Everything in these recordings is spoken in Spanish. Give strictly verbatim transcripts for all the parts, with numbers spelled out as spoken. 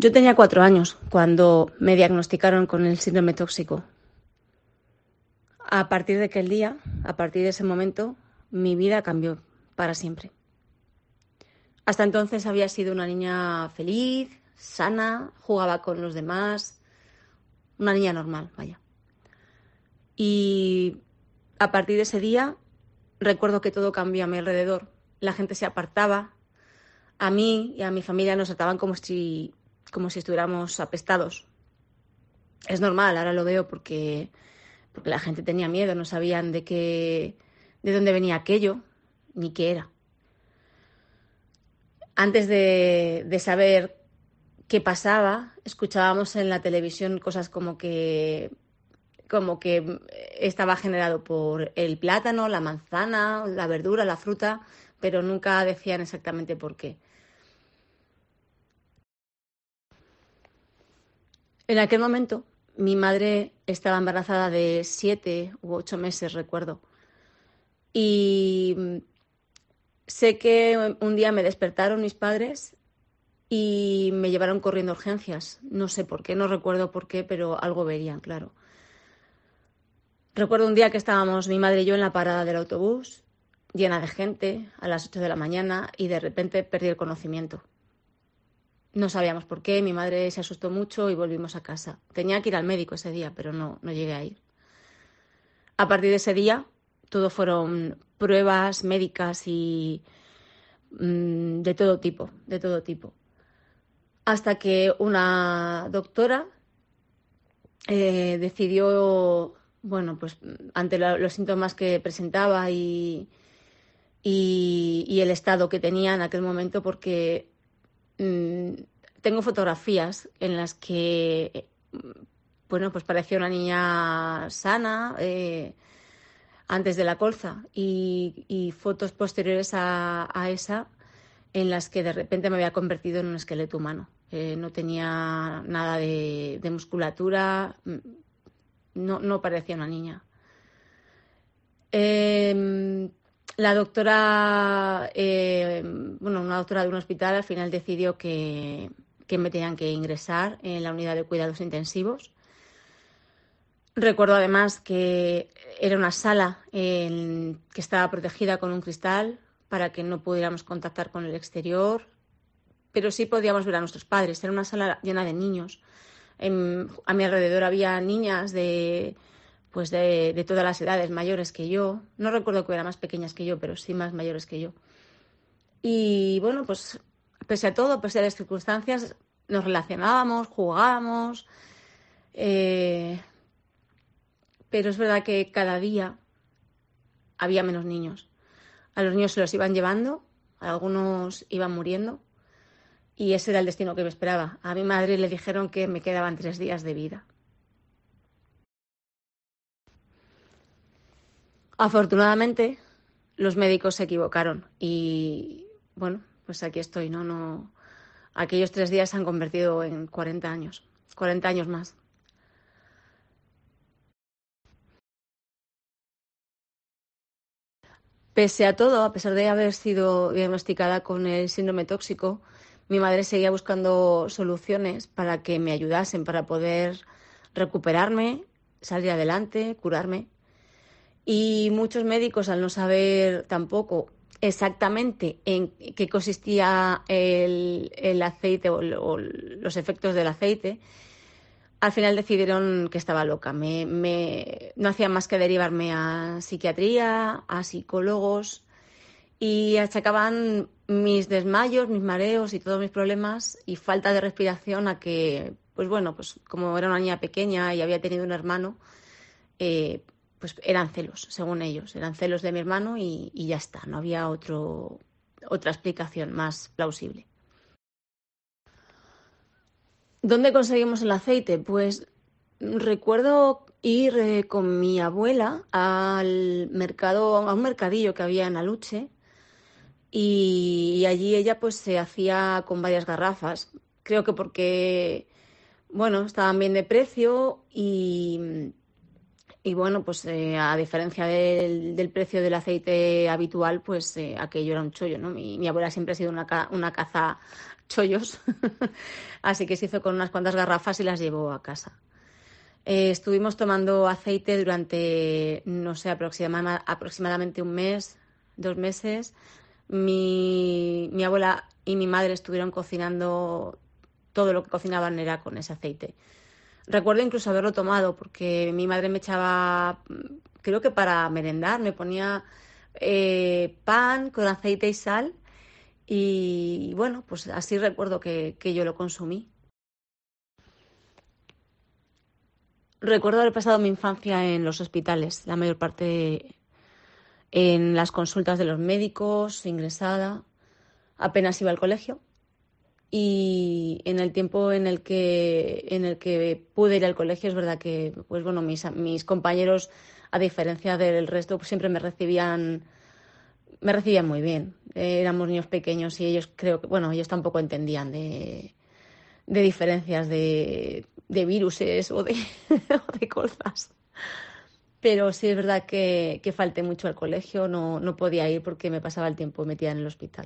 Yo tenía cuatro años cuando me diagnosticaron con el síndrome tóxico. A partir de aquel día, a partir de ese momento, mi vida cambió para siempre. Hasta entonces había sido una niña feliz, sana, jugaba con los demás, una niña normal, vaya. Y a partir de ese día, recuerdo que todo cambió a mi alrededor. La gente se apartaba. A mí y a mi familia nos trataban como si, como si estuviéramos apestados. Es normal, ahora lo veo porque, porque la gente tenía miedo, no sabían de qué, de dónde venía aquello, ni qué era. Antes de, de saber qué pasaba, escuchábamos en la televisión cosas como que, como que estaba generado por el plátano, la manzana, la verdura, la fruta, pero nunca decían exactamente por qué. En aquel momento, mi madre estaba embarazada de siete u ocho meses, recuerdo. Y sé que un día me despertaron mis padres y me llevaron corriendo a urgencias. No sé por qué, no recuerdo por qué, pero algo verían, claro. Recuerdo un día que estábamos mi madre y yo en la parada del autobús, llena de gente, a las ocho de la mañana, y de repente perdí el conocimiento. No sabíamos por qué, mi madre se asustó mucho y volvimos a casa. Tenía que ir al médico ese día, pero no, no llegué a ir. A partir de ese día, todo fueron pruebas médicas y mmm, de todo tipo, de todo tipo. Hasta que una doctora eh, decidió, bueno, pues ante la, los síntomas que presentaba y, y, y el estado que tenía en aquel momento, porque mmm, tengo fotografías en las que, bueno, pues parecía una niña sana, eh, antes de la colza, y, y fotos posteriores a, a esa en las que de repente me había convertido en un esqueleto humano. Eh, no tenía nada de, de musculatura, no, no parecía una niña. Eh, la doctora, eh, bueno, una doctora de un hospital al final decidió que, que me tenían que ingresar en la unidad de cuidados intensivos. Recuerdo además que era una sala en, que estaba protegida con un cristal para que no pudiéramos contactar con el exterior, pero sí podíamos ver a nuestros padres. Era una sala llena de niños. En, a mi alrededor había niñas de, pues de, de todas las edades, mayores que yo. No recuerdo que eran más pequeñas que yo, pero sí más mayores que yo. Y bueno, pues pese a todo, pese a las circunstancias, nos relacionábamos, jugábamos. Eh, pero es verdad que cada día había menos niños. A los niños se los iban llevando, algunos iban muriendo, y ese era el destino que me esperaba. A mi madre le dijeron que me quedaban tres días de vida. Afortunadamente, los médicos se equivocaron y, bueno, pues aquí estoy, ¿no? No, aquellos tres días se han convertido en cuarenta años, cuarenta años más. Pese a todo, a pesar de haber sido diagnosticada con el síndrome tóxico, mi madre seguía buscando soluciones para que me ayudasen, para poder recuperarme, salir adelante, curarme. Y muchos médicos, al no saber tampoco exactamente en qué consistía el, el aceite o, o los efectos del aceite, al final decidieron que estaba loca. Me, me, no hacían más que derivarme a psiquiatría, a psicólogos, y achacaban mis desmayos, mis mareos y todos mis problemas y falta de respiración a que, pues bueno, pues como era una niña pequeña y había tenido un hermano, eh, pues eran celos, según ellos, eran celos de mi hermano y, y ya está, no había otro, otra explicación más plausible. ¿Dónde conseguimos el aceite? Pues recuerdo ir eh, con mi abuela al mercado, a un mercadillo que había en Aluche, y, y allí ella pues se hacía con varias garrafas. Creo que porque, bueno, estaban bien de precio y, Y bueno, pues eh, a diferencia del, del precio del aceite habitual, pues eh, aquello era un chollo, ¿no? Mi, mi abuela siempre ha sido una, ca- una caza chollos, así que se hizo con unas cuantas garrafas y las llevó a casa. Eh, estuvimos tomando aceite durante, no sé, aproxima- aproximadamente un mes, dos meses. Mi, mi abuela y mi madre estuvieron cocinando, todo lo que cocinaban era con ese aceite. Recuerdo incluso haberlo tomado porque mi madre me echaba, mm, creo que para merendar, me ponía eh, pan con aceite y sal y bueno, pues así recuerdo que, que yo lo consumí. Recuerdo haber pasado mi infancia en los hospitales, la mayor parte en las consultas de los médicos, ingresada, apenas iba al colegio y en el tiempo en el que en el que pude ir al colegio es verdad que pues bueno, mis, mis compañeros, a diferencia del resto, pues siempre me recibían me recibían muy bien. Eh, éramos niños pequeños y ellos creo que, bueno, ellos tampoco entendían de, de diferencias de, de viruses o de, o de cosas. Pero sí es verdad que, que falté mucho al colegio, no, no podía ir porque me pasaba el tiempo metida en el hospital.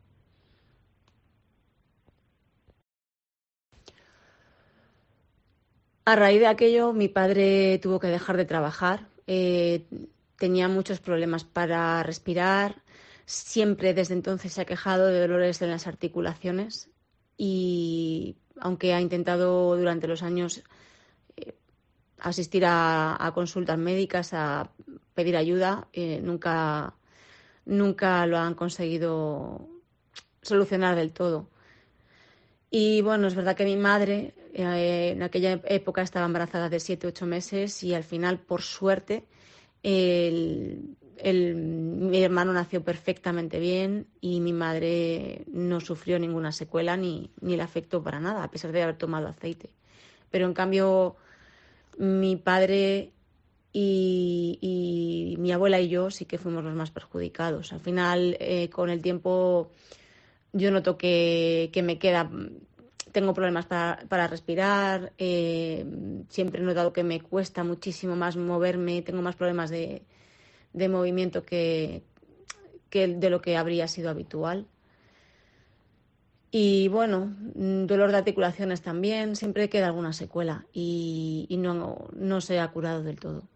A raíz de aquello, mi padre tuvo que dejar de trabajar. Eh, tenía muchos problemas para respirar. Siempre desde entonces se ha quejado de dolores en las articulaciones y aunque ha intentado durante los años eh, asistir a, a consultas médicas, a pedir ayuda, eh, nunca, nunca lo han conseguido solucionar del todo. Y bueno, es verdad que mi madre eh, en aquella época estaba embarazada de siete, ocho meses y al final, por suerte, el, el- mi hermano nació perfectamente bien y mi madre no sufrió ninguna secuela ni, ni le afectó para nada, a pesar de haber tomado aceite. Pero en cambio, mi padre y, y mi abuela y yo sí que fuimos los más perjudicados. Al final, eh, con el tiempo yo noto que, que me queda, tengo problemas para, para respirar, eh, siempre he notado que me cuesta muchísimo más moverme, tengo más problemas de, de movimiento que, que de lo que habría sido habitual. Y bueno, mm, dolor de articulaciones también, siempre queda alguna secuela y, y no, no se ha curado del todo.